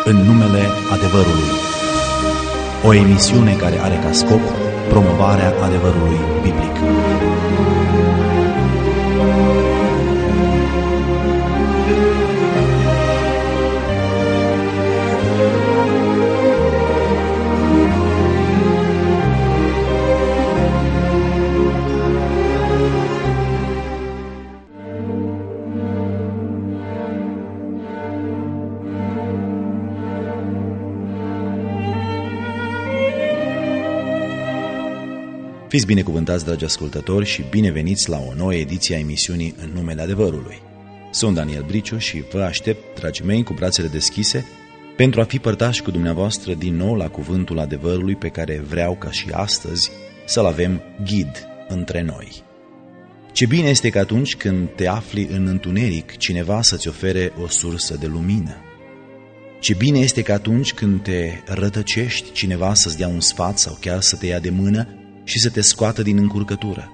În numele adevărului. O emisiune care are ca scop promovarea adevărului biblic. Fiți binecuvântați, dragi ascultători, și bineveniți la o nouă ediție a emisiunii În numele adevărului. Sunt Daniel Briciu și vă aștept, dragii mei, cu brațele deschise pentru a fi părtași cu dumneavoastră din nou la cuvântul adevărului pe care vreau ca și astăzi să-l avem ghid între noi. Ce bine este că atunci când te afli în întuneric, cineva să-ți ofere o sursă de lumină. Ce bine este că atunci când te rătăcești, cineva să-ți dea un sfat sau chiar să te ia de mână și să te scoată din încurcătură.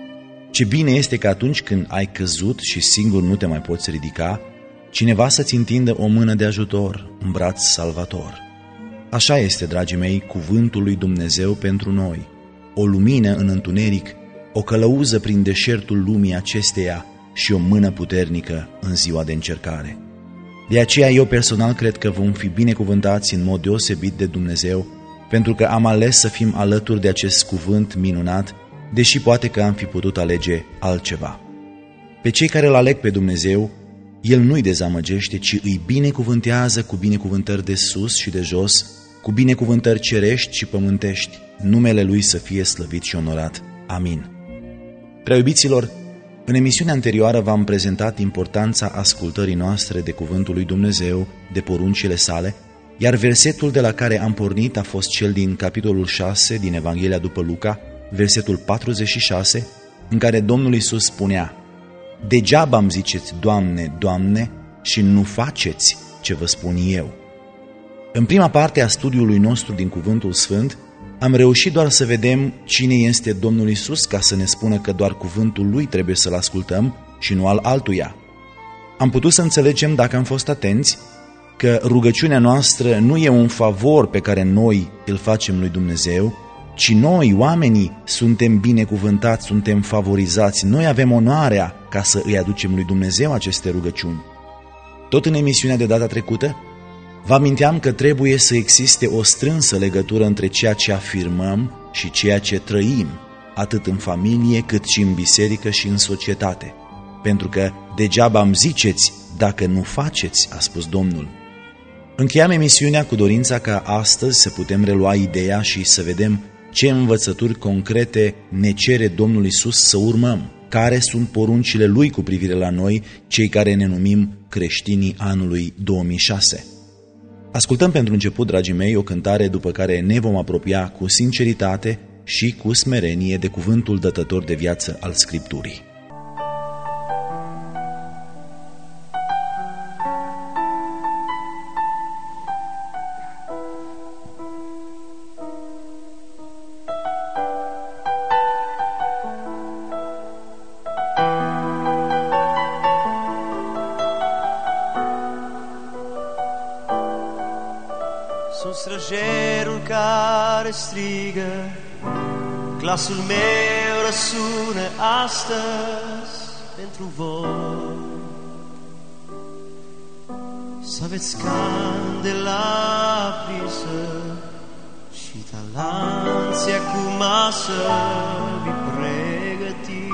Ce bine este că atunci când ai căzut și singur nu te mai poți ridica, cineva să-ți întindă o mână de ajutor, un braț salvator. Așa este, dragii mei, cuvântul lui Dumnezeu pentru noi, o lumină în întuneric, o călăuză prin deșertul lumii acesteia și o mână puternică în ziua de încercare. De aceea eu personal cred că vom fi binecuvântați în mod deosebit de Dumnezeu, pentru că am ales să fim alături de acest cuvânt minunat, deși poate că am fi putut alege altceva. Pe cei care îl aleg pe Dumnezeu, El nu-i dezamăgește, ci îi binecuvântează cu binecuvântări de sus și de jos, cu binecuvântări cerești și pământești. Numele Lui să fie slăvit și onorat. Amin. Prea iubiților, în emisiunea anterioară v-am prezentat importanța ascultării noastre de cuvântul lui Dumnezeu, de poruncile sale, iar versetul de la care am pornit a fost cel din capitolul 6 din Evanghelia după Luca, versetul 46, în care Domnul Iisus spunea: degeaba îmi ziceți, Doamne, Doamne, și nu faceți ce vă spun eu. În prima parte a studiului nostru din Cuvântul Sfânt, am reușit doar să vedem cine este Domnul Iisus, ca să ne spună că doar cuvântul Lui trebuie să-L ascultăm și nu al altuia. Am putut să înțelegem, dacă am fost atenți, că rugăciunea noastră nu e un favor pe care noi îl facem lui Dumnezeu, ci noi, oamenii, suntem binecuvântați, suntem favorizați, noi avem onoarea ca să îi aducem lui Dumnezeu aceste rugăciuni. Tot în emisiunea de data trecută, vă aminteam că trebuie să existe o strânsă legătură între ceea ce afirmăm și ceea ce trăim, atât în familie cât și în biserică și în societate. Pentru că degeaba îmi ziceți dacă nu faceți, a spus Domnul. Încheiam emisiunea cu dorința ca astăzi să putem relua ideea și să vedem ce învățături concrete ne cere Domnul Iisus să urmăm, care sunt poruncile Lui cu privire la noi, cei care ne numim creștinii anului 2006. Ascultăm pentru început, dragii mei, o cântare după care ne vom apropia cu sinceritate și cu smerenie de cuvântul dătător de viață al Scripturii. Sunt străjerul care strigă, glasul meu răsună astăzi pentru voi. Să aveți candela aprinsă și talanții acum să vi pregătiți.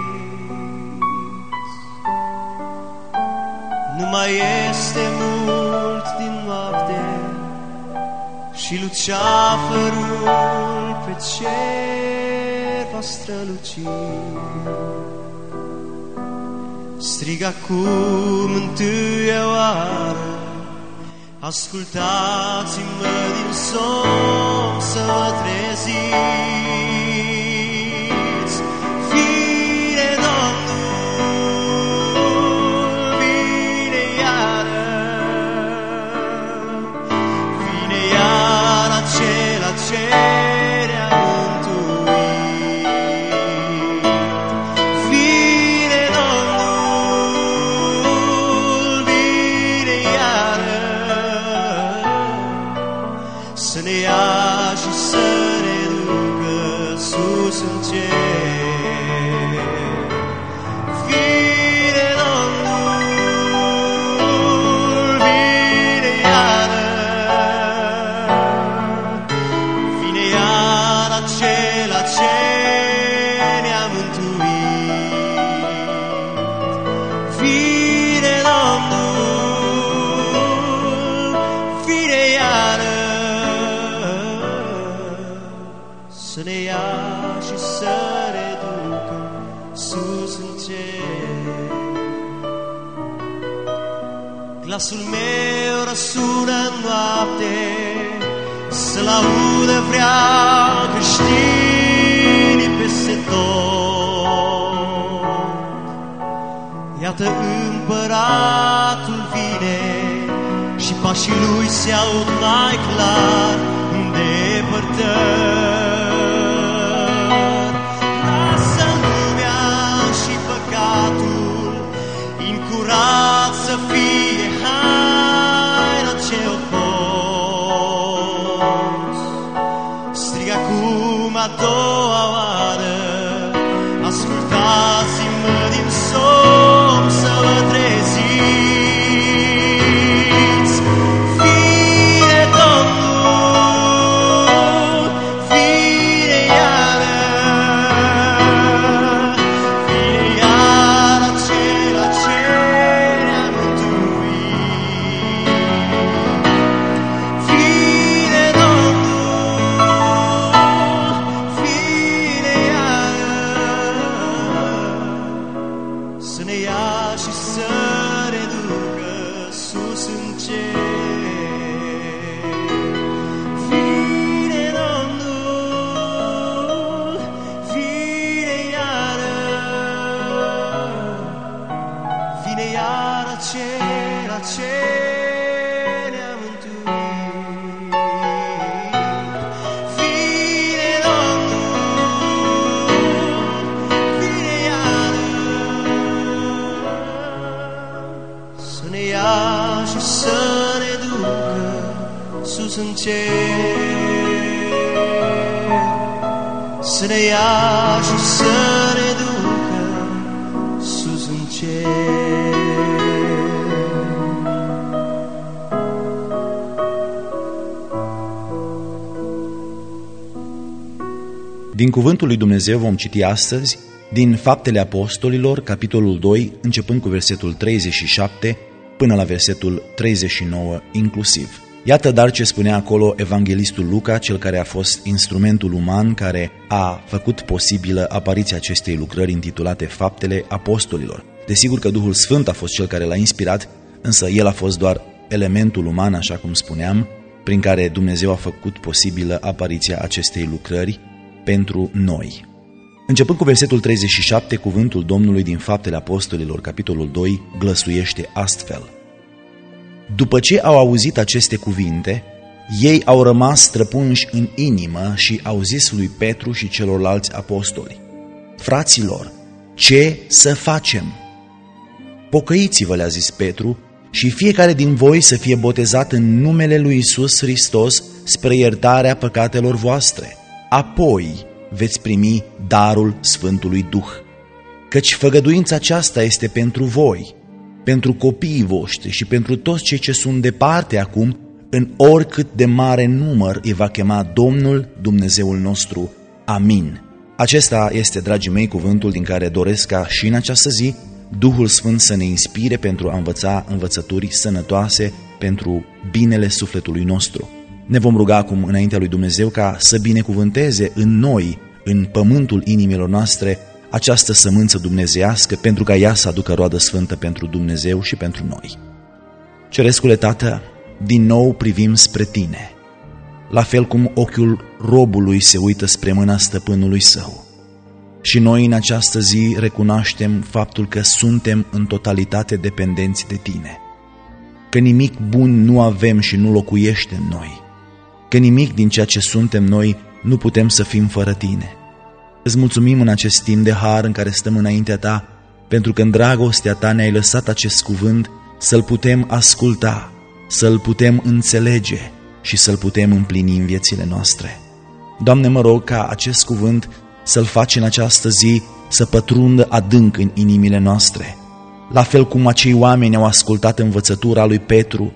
Nu mai este mult din noapte și luceafărul pe cer va străluci. Strig acum întâia oară, ascultați-mă din somn să mă treziți. Vine Domnul, vine iară, vine iar acela ce ne-a mântuit. Vine Domnul, vine iară, ne ia și să ne ducă sus în cer. Vine Domnul, vine iară, vine iar acela ce ne-a mântuit. Vine Domnul, vine iară, să ne ia și să ne ducă sus în cer. Glasul meu răsună în noapte, să-l audă vrea creștinii peste tot. Iată împăratul vine și pașii lui se aud mai clar în depărtări. Lasă lumea și păcatul, incurat să fie haina ce o poți. Strig acum a doua oară, ascultați-mă din somn să vă treziți. Vine Domnul, vine iară, vine iar acela ce ne-a mântuit. Vine Domnul, vine iară, să ne ia și să ne ducă sus în cer. Vine Domnul, vine iară, vine iar acela ce ne-a mântuit. Vine Domnul, vine iară, să ne ia și să ne ducă sus în cer. Să ne ia și să ne ducă sus în cer. Din cuvântul lui Dumnezeu vom citi astăzi din Faptele Apostolilor, capitolul 2, începând cu versetul 37 până la versetul 39 inclusiv. Iată dar ce spunea acolo evanghelistul Luca, cel care a fost instrumentul uman care a făcut posibilă apariția acestei lucrări intitulate Faptele Apostolilor. Desigur că Duhul Sfânt a fost cel care l-a inspirat, însă el a fost doar elementul uman, așa cum spuneam, prin care Dumnezeu a făcut posibilă apariția acestei lucrări pentru noi. Începând cu versetul 37, cuvântul Domnului din Faptele Apostolilor, capitolul 2, glăsuiește astfel. După ce au auzit aceste cuvinte, ei au rămas străpunși în inimă și au zis lui Petru și celorlalți apostoli: Fraților, ce să facem? Pocăiți-vă, le-a zis Petru, și fiecare din voi să fie botezat în numele lui Iisus Hristos spre iertarea păcatelor voastre. Apoi veți primi darul Sfântului Duh. Căci făgăduința aceasta este pentru voi, pentru copiii voștri și pentru toți cei ce sunt departe acum, în oricât de mare număr îi va chema Domnul Dumnezeul nostru. Amin. Acesta este, dragii mei, cuvântul din care doresc ca și în această zi Duhul Sfânt să ne inspire pentru a învăța învățături sănătoase pentru binele sufletului nostru. Ne vom ruga acum înaintea lui Dumnezeu ca să binecuvânteze în noi, în pământul inimilor noastre, această sămânță dumnezeiască, pentru ca ea să aducă roadă sfântă pentru Dumnezeu și pentru noi. Cerescule Tată, din nou privim spre Tine, la fel cum ochiul robului se uită spre mâna stăpânului său. Și noi în această zi recunoaștem faptul că suntem în totalitate dependenți de Tine, că nimic bun nu avem și nu locuiește în noi, că nimic din ceea ce suntem noi nu putem să fim fără Tine. Îți mulțumim în acest timp de har în care stăm înaintea Ta, pentru că în dragostea Ta ne-ai lăsat acest cuvânt să-l putem asculta, să-l putem înțelege și să-l putem împlini în viețile noastre. Doamne, mă rog ca acest cuvânt să-l faci în această zi să pătrundă adânc în inimile noastre, la fel cum acei oameni au ascultat învățătura lui Petru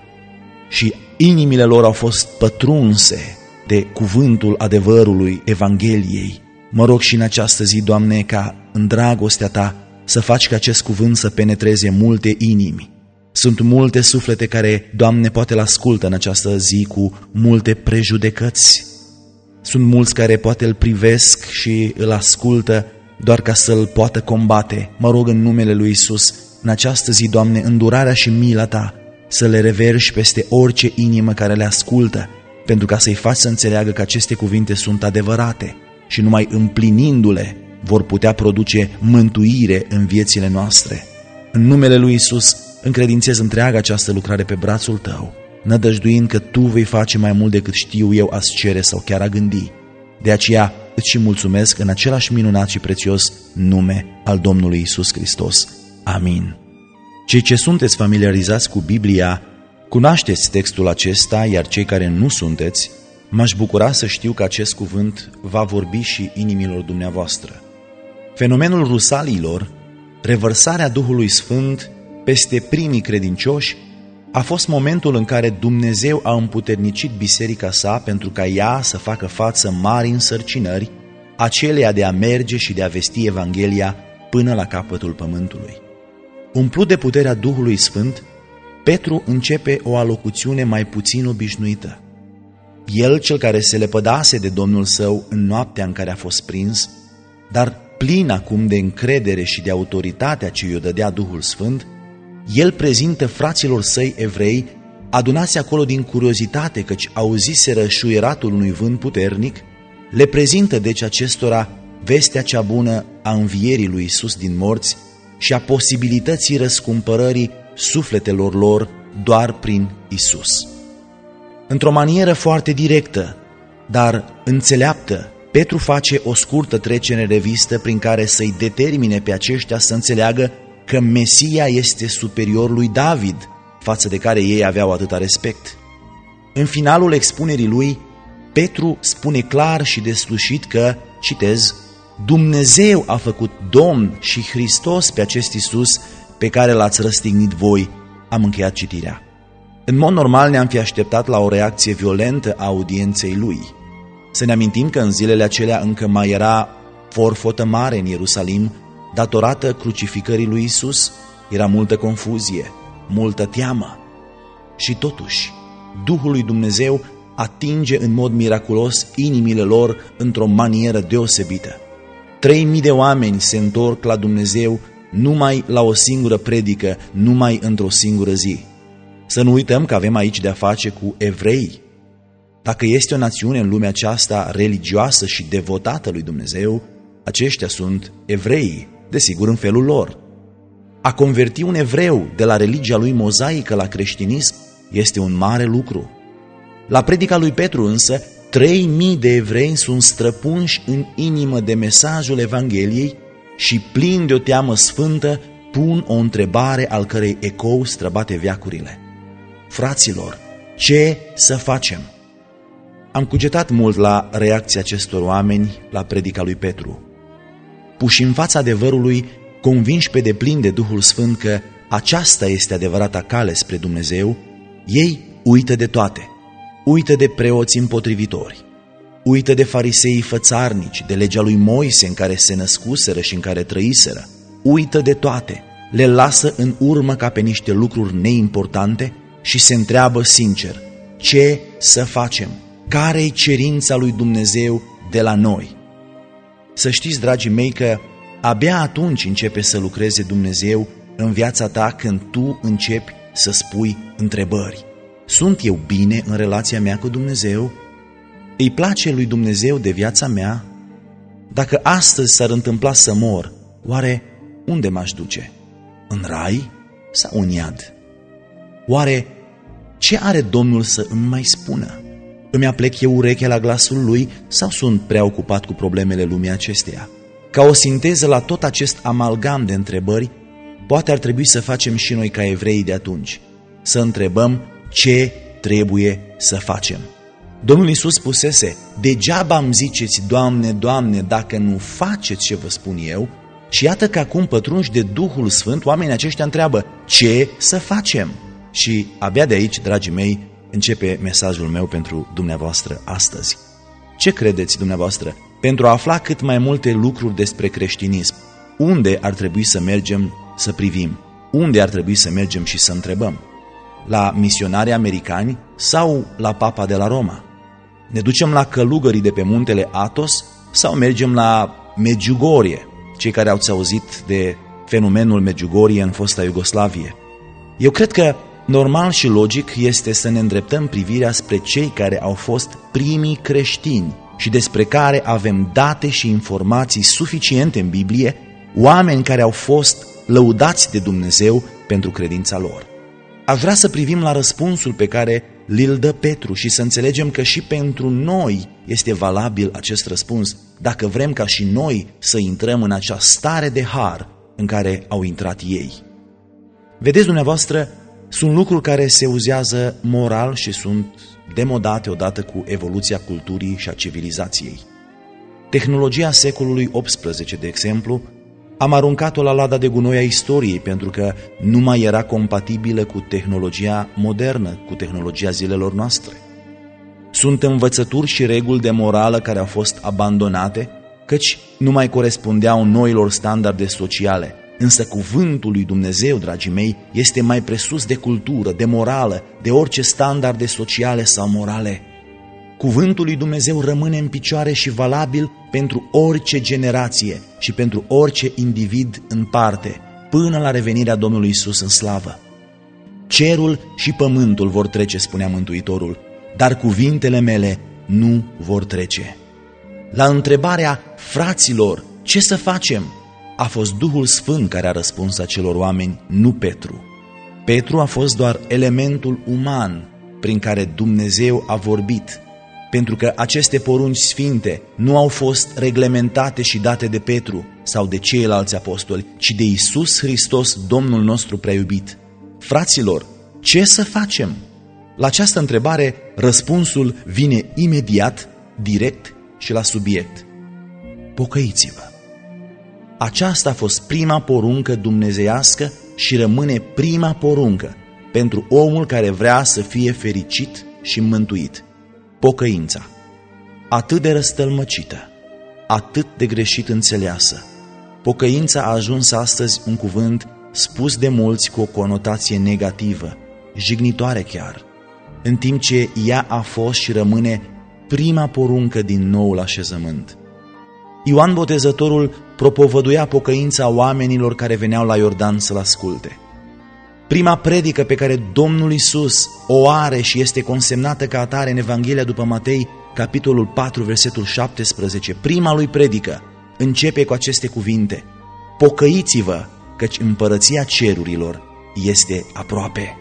și inimile lor au fost pătrunse de cuvântul adevărului Evangheliei. Mă rog și în această zi, Doamne, ca în dragostea Ta să faci ca acest cuvânt să penetreze multe inimi. Sunt multe suflete care, Doamne, poate îl ascultă în această zi cu multe prejudecăți. Sunt mulți care poate îl privesc și îl ascultă doar ca să-l poată combate. Mă rog în numele lui Iisus, în această zi, Doamne, îndurarea și mila Ta să le reverși peste orice inimă care le ascultă, pentru ca să-i faci să înțeleagă că aceste cuvinte sunt adevărate și numai împlinindu-le vor putea produce mântuire în viețile noastre. În numele lui Iisus încredințez întreaga această lucrare pe brațul Tău, nădăjduind că Tu vei face mai mult decât știu eu a-ți cere sau chiar a gândi. De aceea îți și mulțumesc în același minunat și prețios nume al Domnului Iisus Hristos. Amin. Cei ce sunteți familiarizați cu Biblia, cunoașteți textul acesta, iar cei care nu sunteți, m-aș bucura să știu că acest cuvânt va vorbi și inimilor dumneavoastră. Fenomenul rusaliilor, revărsarea Duhului Sfânt peste primii credincioși, a fost momentul în care Dumnezeu a împuternicit biserica sa pentru ca ea să facă față mari însărcinări, aceleia de a merge și de a vesti Evanghelia până la capătul pământului. Umplut de puterea Duhului Sfânt, Petru începe o alocuțiune mai puțin obișnuită. El, cel care se lepădase de Domnul său în noaptea în care a fost prins, dar plin acum de încredere și de autoritatea ce i-o dădea Duhul Sfânt, el prezintă fraților săi evrei, adunați acolo din curiozitate căci auziseră șuieratul unui vânt puternic, le prezintă deci acestora vestea cea bună a învierii lui Iisus din morți și a posibilității răscumpărării sufletelor lor doar prin Iisus. Într-o manieră foarte directă, dar înțeleaptă, Petru face o scurtă trecere în revistă prin care să-i determine pe aceștia să înțeleagă că Mesia este superior lui David, față de care ei aveau atâta respect. În finalul expunerii lui, Petru spune clar și deslușit că, citez, Dumnezeu a făcut Domn și Hristos pe acest Iisus pe care l-ați răstignit voi. Am încheiat citirea. În mod normal ne-am fi așteptat la o reacție violentă a audienței lui. Să ne amintim că în zilele acelea încă mai era forfotă mare în Ierusalim, datorată crucificării lui Iisus, era multă confuzie, multă teamă. Și totuși, Duhul lui Dumnezeu atinge în mod miraculos inimile lor într-o manieră deosebită. 3.000 de oameni se întorc la Dumnezeu numai la o singură predică, numai într-o singură zi. Să nu uităm că avem aici de-a face cu evrei. Dacă este o națiune în lumea aceasta religioasă și devotată lui Dumnezeu, aceștia sunt evrei, desigur în felul lor. A converti un evreu de la religia lui mozaică la creștinism este un mare lucru. La predica lui Petru însă, 3.000 de evrei sunt străpunși în inimă de mesajul Evangheliei și plini de o teamă sfântă pun o întrebare al cărei ecou străbate veacurile. Fraților, ce să facem? Am cugetat mult la reacția acestor oameni la predica lui Petru. Puși în fața adevărului, convinși pe deplin de Duhul Sfânt că aceasta este adevărata cale spre Dumnezeu, ei uită de toate. Uită de preoți împotrivitori, uită de fariseii fățarnici, de legea lui Moise în care se născuseră și în care trăiseră, uită de toate, le lasă în urmă ca pe niște lucruri neimportante și se întreabă sincer, ce să facem? Care-i cerința lui Dumnezeu de la noi? Să știți, dragii mei, că abia atunci începe să lucreze Dumnezeu în viața ta când tu începi să spui întrebări. Sunt eu bine în relația mea cu Dumnezeu? Îi place lui Dumnezeu de viața mea? Dacă astăzi s-ar întâmpla să mor, oare unde m-aș duce? În rai sau în iad? Oare ce are Domnul să îmi mai spună? Îmi aplec eu urechea la glasul Lui sau sunt prea ocupat cu problemele lumii acesteia? Ca o sinteză la tot acest amalgam de întrebări, poate ar trebui să facem și noi ca evreii de atunci, să întrebăm ce trebuie să facem. Domnul Iisus spusese: degeaba îmi ziceți, Doamne, Doamne, dacă nu faceți ce vă spun eu. Și iată că acum, pătrunși de Duhul Sfânt, oamenii aceștia întreabă: ce să facem? Și abia de aici, dragii mei, începe mesajul meu pentru dumneavoastră astăzi. Ce credeți dumneavoastră? Pentru a afla cât mai multe lucruri despre creștinism, unde ar trebui să mergem să privim? Unde ar trebui să mergem și să întrebăm? La misionarii americani sau la Papa de la Roma? Ne ducem la călugării de pe muntele Athos sau mergem la Medjugorje, cei care au auzit de fenomenul Medjugorje în fosta Iugoslavie? Eu cred că normal și logic este să ne îndreptăm privirea spre cei care au fost primii creștini și despre care avem date și informații suficiente în Biblie, oameni care au fost lăudați de Dumnezeu pentru credința lor. Aș vrea să privim la răspunsul pe care l dă Petru și să înțelegem că și pentru noi este valabil acest răspuns, dacă vrem ca și noi să intrăm în acea stare de har în care au intrat ei. Vedeți dumneavoastră, sunt lucruri care se uzează moral și sunt demodate odată cu evoluția culturii și a civilizației. Tehnologia secolului XVIII, de exemplu, am aruncat-o la lada de gunoi a istoriei pentru că nu mai era compatibilă cu tehnologia modernă, cu tehnologia zilelor noastre. Sunt învățături și reguli de morală care au fost abandonate, căci nu mai corespundeau noilor standarde sociale. Însă cuvântul lui Dumnezeu, dragii mei, este mai presus de cultură, de morală, de orice standarde sociale sau morale. Cuvântul lui Dumnezeu rămâne în picioare și valabil pentru orice generație și pentru orice individ în parte, până la revenirea Domnului Iisus în slavă. Cerul și pământul vor trece, spunea Mântuitorul, dar cuvintele mele nu vor trece. La întrebarea: fraților, ce să facem? A fost Duhul Sfânt care a răspuns acelor oameni, nu Petru. Petru a fost doar elementul uman prin care Dumnezeu a vorbit, pentru că aceste porunci sfinte nu au fost reglementate și date de Petru sau de ceilalți apostoli, ci de Iisus Hristos, Domnul nostru prea iubit. Fraților, ce să facem? La această întrebare, răspunsul vine imediat, direct și la subiect. Pocăiți-vă! Aceasta a fost prima poruncă dumnezeiască și rămâne prima poruncă pentru omul care vrea să fie fericit și mântuit. Pocăința, atât de răstălmăcită, atât de greșit înțeleasă. Pocăința a ajuns astăzi un cuvânt spus de mulți cu o conotație negativă, jignitoare chiar, în timp ce ea a fost și rămâne prima poruncă din noul așezământ. Ioan Botezătorul propovăduia pocăința oamenilor care veneau la Iordan să-l asculte. Prima predică pe care Domnul Iisus o are și este consemnată ca atare în Evanghelia după Matei, capitolul 4, versetul 17, prima lui predică începe cu aceste cuvinte: pocăiți-vă, căci împărăția cerurilor este aproape.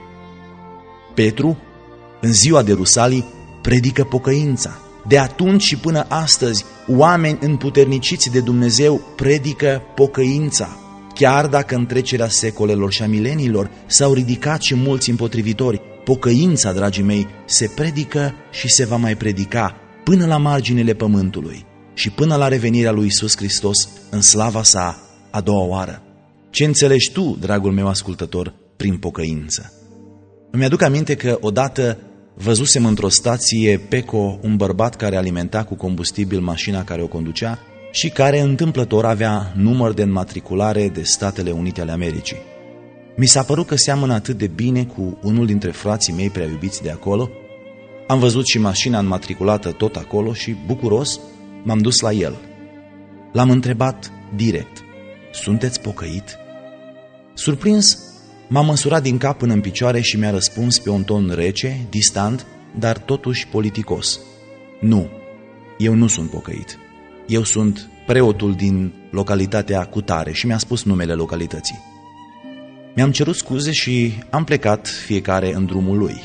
Petru, în ziua de Rusalii, predică pocăința. De atunci și până astăzi, oameni împuterniciți de Dumnezeu predică pocăința. Chiar dacă în trecerea secolelor și a mileniilor s-au ridicat și mulți împotrivitori, pocăința, dragii mei, se predică și se va mai predica până la marginile pământului și până la revenirea lui Iisus Hristos în slava sa a doua oară. Ce înțelegi tu, dragul meu ascultător, prin pocăință? Îmi aduc aminte că odată văzusem într-o stație Peco un bărbat care alimenta cu combustibil mașina care o conducea și care întâmplător avea număr de înmatriculare de Statele Unite ale Americii. Mi s-a părut că seamănă atât de bine cu unul dintre frații mei prea iubiți de acolo. Am văzut și mașina înmatriculată tot acolo și, bucuros, m-am dus la el. L-am întrebat direct: sunteți pocăit? Surprins, m-am măsurat din cap până în picioare și mi-a răspuns pe un ton rece, distant, dar totuși politicos: nu, eu nu sunt pocăit. Eu sunt preotul din localitatea cutare, și mi-a spus numele localității. Mi-am cerut scuze și am plecat fiecare în drumul lui.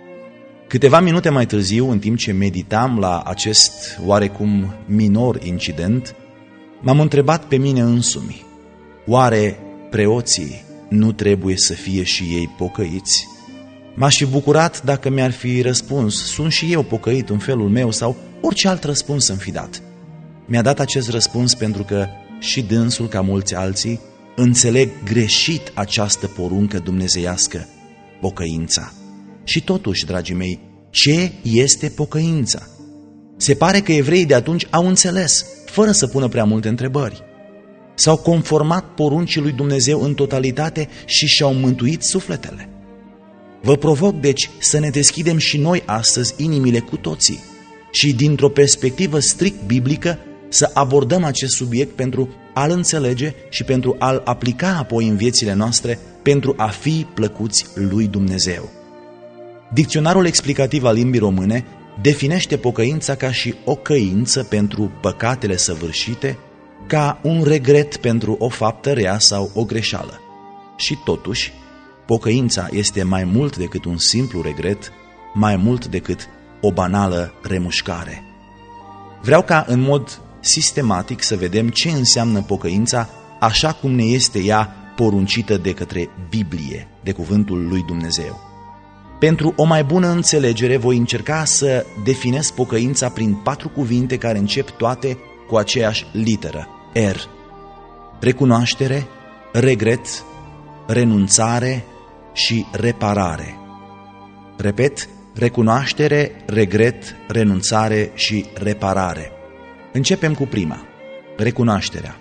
Câteva minute mai târziu, în timp ce meditam la acest oarecum minor incident, m-am întrebat pe mine însumi: oare preoții nu trebuie să fie și ei pocăiți? M-aș fi bucurat dacă mi-ar fi răspuns, sunt și eu pocăit în felul meu, sau orice alt răspuns să-mi fi dat. Mi-a dat acest răspuns pentru că și dânsul, ca mulți alții, înțeleg greșit această poruncă dumnezeiască, pocăința. Și totuși, dragii mei, ce este pocăința? Se pare că evreii de atunci au înțeles, fără să pună prea multe întrebări. S-au conformat poruncii lui Dumnezeu în totalitate și și-au mântuit sufletele. Vă provoc, deci, să ne deschidem și noi astăzi inimile cu toții și, dintr-o perspectivă strict biblică, să abordăm acest subiect pentru a-l înțelege și pentru a-l aplica apoi în viețile noastre, pentru a fi plăcuți lui Dumnezeu. Dicționarul explicativ al limbii române definește pocăința ca și o căință pentru păcatele săvârșite, ca un regret pentru o faptă rea sau o greșeală. Și totuși, pocăința este mai mult decât un simplu regret, mai mult decât o banală remușcare. Vreau ca în mod sistematic să vedem ce înseamnă pocăința așa cum ne este ea poruncită de către Biblie, de cuvântul lui Dumnezeu. Pentru o mai bună înțelegere voi încerca să definez pocăința prin 4 cuvinte care încep toate cu aceeași literă, R. Recunoaștere, regret, renunțare și reparare. Repet, recunoaștere, regret, renunțare și reparare. Începem cu prima, recunoașterea.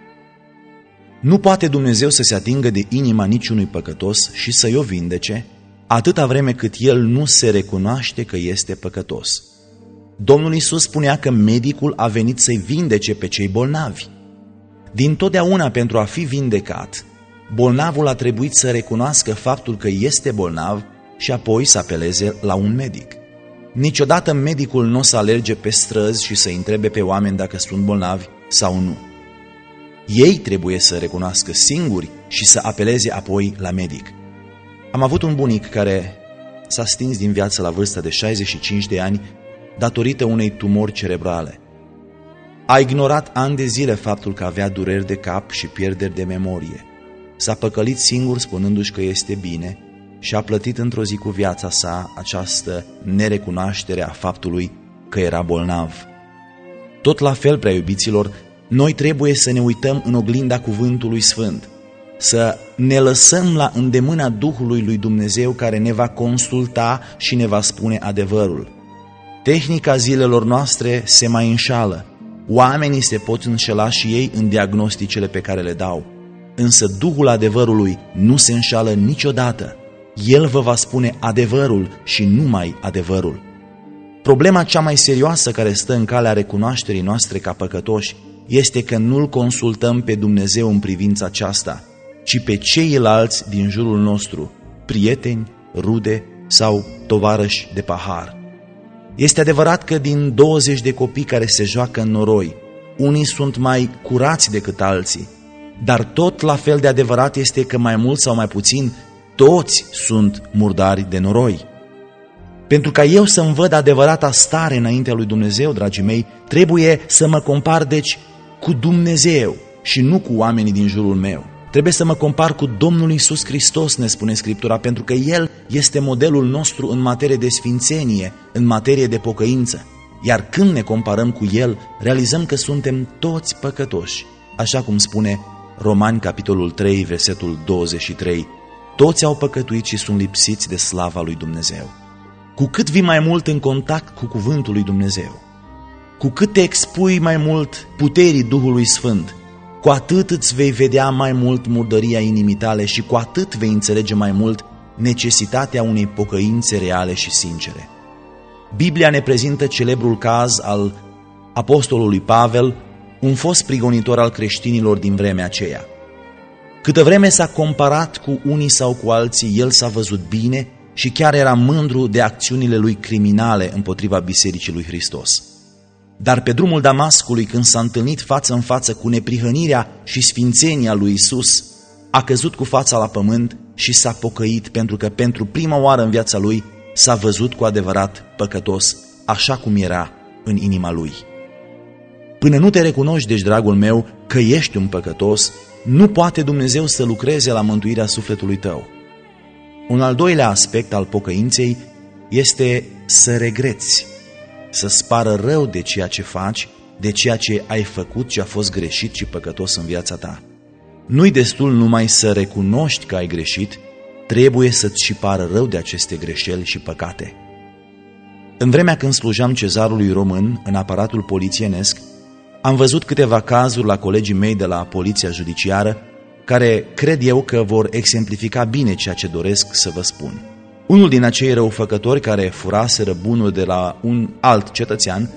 Nu poate Dumnezeu să se atingă de inima niciunui păcătos și să-i o vindece, atâta vreme cât el nu se recunoaște că este păcătos. Domnul Iisus spunea că medicul a venit să-i vindece pe cei bolnavi. Dintotdeauna, pentru a fi vindecat, bolnavul a trebuit să recunoască faptul că este bolnav și apoi să apeleze la un medic. Niciodată medicul nu o să alerge pe străzi și să întrebe pe oameni dacă sunt bolnavi sau nu. Ei trebuie să recunoască singuri și să apeleze apoi la medic. Am avut un bunic care s-a stins din viață la vârsta de 65 de ani datorită unei tumori cerebrale. A ignorat ani de zile faptul că avea dureri de cap și pierderi de memorie. S-a păcălit singur spunându-și că este bine și a plătit într-o zi cu viața sa această nerecunoaștere a faptului că era bolnav. Tot la fel, prea iubiților, noi trebuie să ne uităm în oglinda cuvântului sfânt, să ne lăsăm la îndemâna Duhului lui Dumnezeu care ne va consulta și ne va spune adevărul. Tehnica zilelor noastre se mai înșală. Oamenii se pot înșela și ei în diagnosticele pe care le dau. Însă Duhul adevărului nu se înșală niciodată. El vă va spune adevărul și numai adevărul. Problema cea mai serioasă care stă în calea recunoașterii noastre ca păcătoși este că nu-L consultăm pe Dumnezeu în privința aceasta, ci pe ceilalți din jurul nostru, prieteni, rude sau tovarăși de pahar. Este adevărat că din 20 de copii care se joacă în noroi, unii sunt mai curați decât alții, dar tot la fel de adevărat este că mai mult sau mai puțin toți sunt murdari de noroi. Pentru ca eu să-mi văd adevărata stare înaintea lui Dumnezeu, dragii mei, trebuie să mă compar deci cu Dumnezeu și nu cu oamenii din jurul meu. Trebuie să mă compar cu Domnul Iisus Hristos, ne spune Scriptura, pentru că El este modelul nostru în materie de sfințenie, în materie de pocăință. Iar când ne comparăm cu El, realizăm că suntem toți păcătoși, așa cum spune Romani, capitolul 3, versetul 23. Toți au păcătuit și sunt lipsiți de slava lui Dumnezeu. Cu cât vii mai mult în contact cu cuvântul lui Dumnezeu, cu cât te expui mai mult puterii Duhului Sfânt, cu atât îți vei vedea mai mult murdăria inimii tale și cu atât vei înțelege mai mult necesitatea unei pocăințe reale și sincere. Biblia ne prezintă celebrul caz al apostolului Pavel, un fost prigonitor al creștinilor din vremea aceea. Câtă vreme s-a comparat cu unii sau cu alții, el s-a văzut bine și chiar era mândru de acțiunile lui criminale împotriva Bisericii lui Hristos. Dar pe drumul Damascului, când s-a întâlnit față în față cu neprihănirea și sfințenia lui Isus, a căzut cu fața la pământ și s-a pocăit, pentru că pentru prima oară în viața lui s-a văzut cu adevărat păcătos, așa cum era în inima lui. Până nu te recunoști, deci, dragul meu, că ești un păcătos, nu poate Dumnezeu să lucreze la mântuirea sufletului tău. Un al doilea aspect al pocăinței este să regreți, să-ți pară rău de ceea ce faci, de ceea ce ai făcut ce a fost greșit și păcătos în viața ta. Nu-i destul numai să recunoști că ai greșit, trebuie să-ți și pară rău de aceste greșeli și păcate. În vremea când slujam cezarului român în aparatul polițienesc, am văzut câteva cazuri la colegii mei de la poliția judiciară, care cred eu că vor exemplifica bine ceea ce doresc să vă spun. Unul din acei răufăcători care furaseră bunul de la un alt cetățean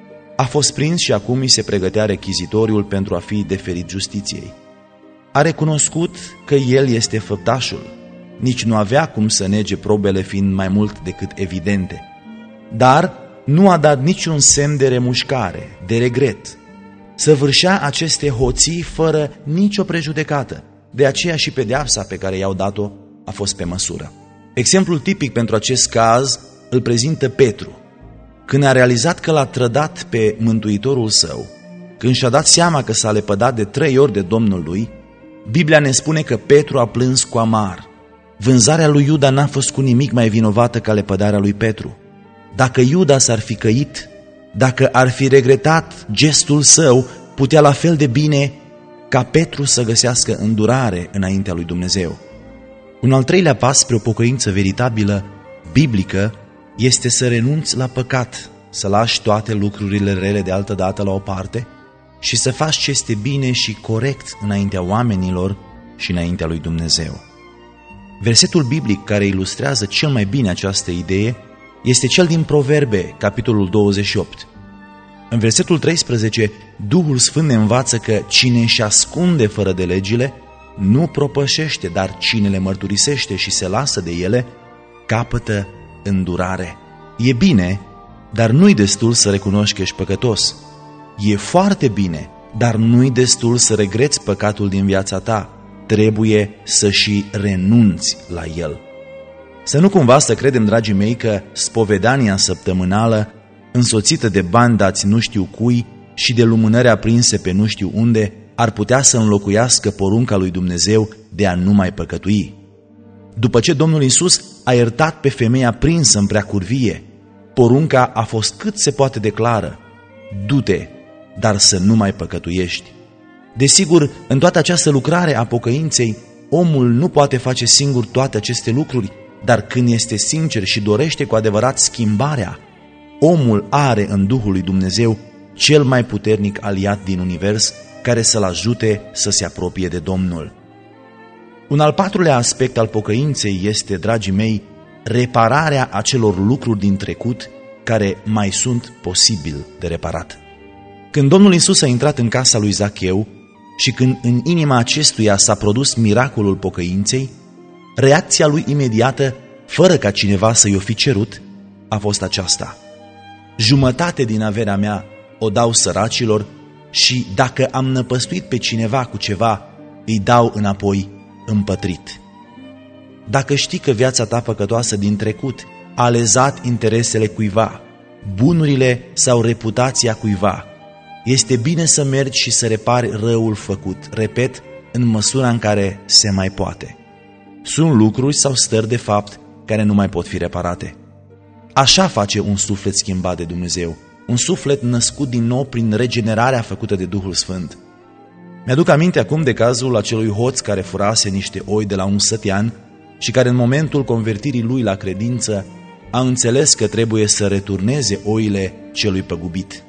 a fost prins și acum îi se pregătea rechizitoriul pentru a fi deferit justiției. A recunoscut că el este făptașul, nici nu avea cum să nege, probele fiind mai mult decât evidente, dar nu a dat niciun semn de remușcare, de regret. Săvârșea aceste hoții fără nicio prejudecată, de aceea și pedeapsa pe care i-au dat-o a fost pe măsură. Exemplul tipic pentru acest caz îl prezintă Petru. Când a realizat că l-a trădat pe Mântuitorul său, când și-a dat seama că s-a lepădat de 3 ori de Domnul lui, Biblia ne spune că Petru a plâns cu amar. Vânzarea lui Iuda n-a fost cu nimic mai vinovată ca lepădarea lui Petru. Dacă Iuda s-ar fi căit, dacă ar fi regretat gestul său, putea la fel de bine ca Petru să găsească îndurare înaintea lui Dumnezeu. Un al treilea pas spre o pocăință veritabilă, biblică, este să renunți la păcat, să lași toate lucrurile rele de altă dată la o parte și să faci ce este bine și corect înaintea oamenilor și înaintea lui Dumnezeu. Versetul biblic care ilustrează cel mai bine această idee este cel din Proverbe, capitolul 28. În versetul 13, Duhul Sfânt ne învață că cine își ascunde fără de legile nu propășește, dar cine le mărturisește și se lasă de ele, capătă îndurare. E bine, dar nu-i destul să recunoști că ești păcătos. E foarte bine, dar nu-i destul să regreți păcatul din viața ta. Trebuie să și renunți la el. Să nu cumva să credem, dragii mei, că spovedania săptămânală, însoțită de bani dați nu știu cui și de lumânări aprinse pe nu știu unde, ar putea să înlocuiască porunca lui Dumnezeu de a nu mai păcătui. După ce Domnul Iisus a iertat pe femeia prinsă în preacurvie, porunca a fost cât se poate de clară: du-te, dar să nu mai păcătuiești. Desigur, în toată această lucrare a pocăinței, omul nu poate face singur toate aceste lucruri, dar când este sincer și dorește cu adevărat schimbarea, omul are în Duhul lui Dumnezeu cel mai puternic aliat din univers care să-l ajute să se apropie de Domnul. Un al patrulea aspect al pocăinței este, dragii mei, repararea acelor lucruri din trecut care mai sunt posibil de reparat. Când Domnul Iisus a intrat în casa lui Zacheu și când în inima acestuia s-a produs miracolul pocăinței, reacția lui imediată, fără ca cineva să i-o fi cerut, a fost aceasta: jumătate din averea mea o dau săracilor și dacă am năpăstuit pe cineva cu ceva, îi dau înapoi împătrit. Dacă știi că viața ta păcătoasă din trecut a lezat interesele cuiva, bunurile sau reputația cuiva, este bine să mergi și să repari răul făcut, repet, în măsura în care se mai poate. Sunt lucruri sau stări de fapt care nu mai pot fi reparate. Așa face un suflet schimbat de Dumnezeu, un suflet născut din nou prin regenerarea făcută de Duhul Sfânt. Mi-aduc aminte acum de cazul acelui hoț care furase niște oi de la un sătean și care în momentul convertirii lui la credință a înțeles că trebuie să returneze oile celui păgubit.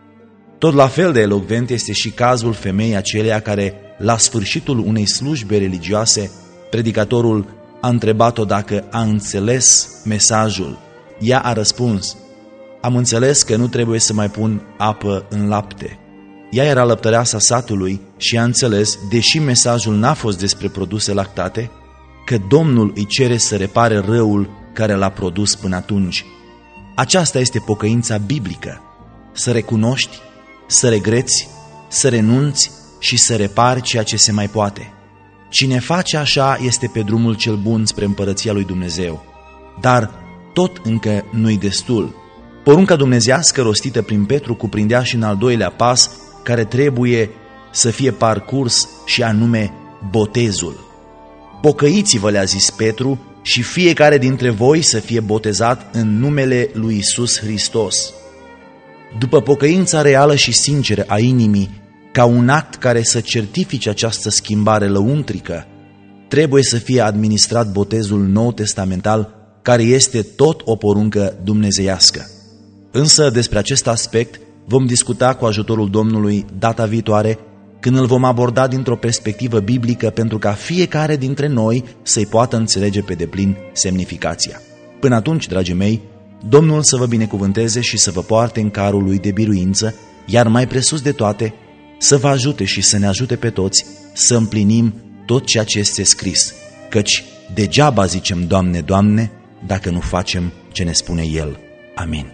Tot la fel de elocvent este și cazul femeii aceleia care, la sfârșitul unei slujbe religioase, predicatorul a întrebat-o dacă a înțeles mesajul. Ea a răspuns: am înțeles că nu trebuie să mai pun apă în lapte. Ea era lăptăreasa satului și a înțeles, deși mesajul n-a fost despre produse lactate, că Domnul îi cere să repare răul care l-a produs până atunci. Aceasta este pocăința biblică: să recunoști, să regreți, să renunți și să repari ceea ce se mai poate. Cine face așa este pe drumul cel bun spre împărăția lui Dumnezeu. Dar tot încă nu-i destul. Porunca dumnezeiască rostită prin Petru cuprindea și în al doilea pas care trebuie să fie parcurs, și anume botezul. Pocăiți-vă, le-a zis Petru, și fiecare dintre voi să fie botezat în numele lui Iisus Hristos. După pocăința reală și sinceră a inimii, ca un act care să certifice această schimbare lăuntrică, trebuie să fie administrat botezul nou-testamental, care este tot o poruncă dumnezeiască. Însă despre acest aspect vom discuta cu ajutorul Domnului data viitoare, când îl vom aborda dintr-o perspectivă biblică, pentru ca fiecare dintre noi să-i poată înțelege pe deplin semnificația. Până atunci, dragii mei, Domnul să vă binecuvânteze și să vă poarte în carul lui de biruință, iar mai presus de toate, să vă ajute și să ne ajute pe toți să împlinim tot ceea ce este scris, căci degeaba zicem Doamne, Doamne, dacă nu facem ce ne spune El. Amin.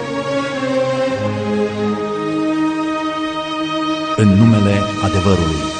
În numele adevărului.